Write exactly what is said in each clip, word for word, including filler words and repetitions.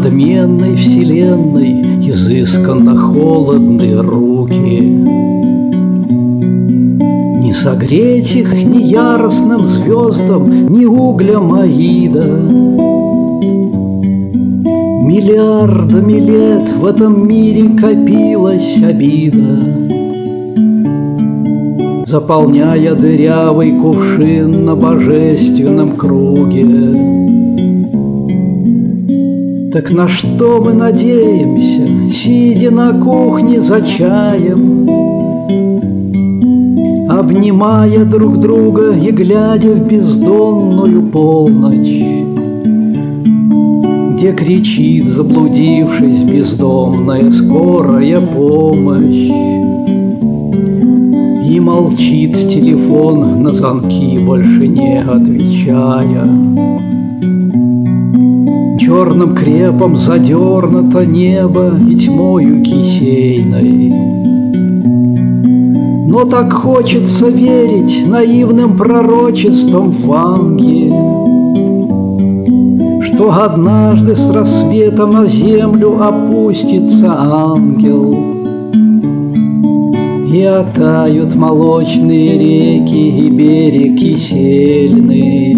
надменной вселенной изысканно холодны руки. Не согреть их ни яростным звездам, ни углям Аида. Миллиардами лет в этом мире копилась обида, заполняя дырявый кувшин на божественном круге. Так на что мы надеемся, сидя на кухне за чаем, обнимая друг друга и глядя в бездонную полночь, где кричит, заблудившись, бездомная скорая помощь, и молчит телефон на звонки, больше не отвечая. Черным крепом задернуто небо и тьмою кисейной. Но так хочется верить наивным пророчествам в ангел, что однажды с рассветом на землю опустится ангел, и оттают молочные реки и берег кисельный.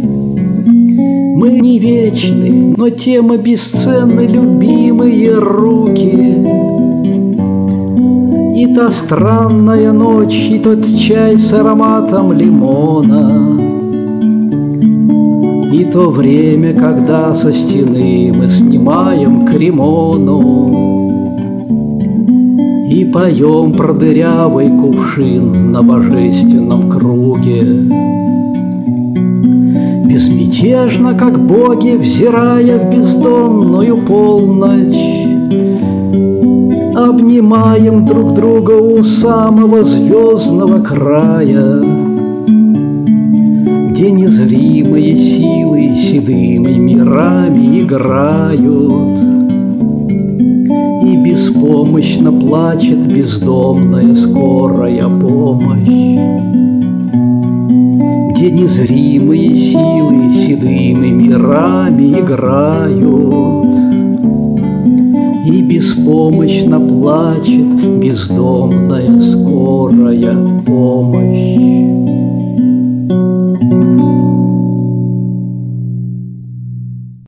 Мы не вечны, но тем и бесценны любимые руки. И та странная ночь, и тот чай с ароматом лимона, и то время, когда со стены мы снимаем кремону и поем про дырявый кувшин на божественном круге. Безмятежно, как боги, взирая в бездонную полночь, обнимаем друг друга у самого звездного края, где незримые силы седыми мирами играют, и беспомощно плачет бездомная скорая помощь, где незримые силы седыми мирами играют, и беспомощно плачет бездомная скорая помощь.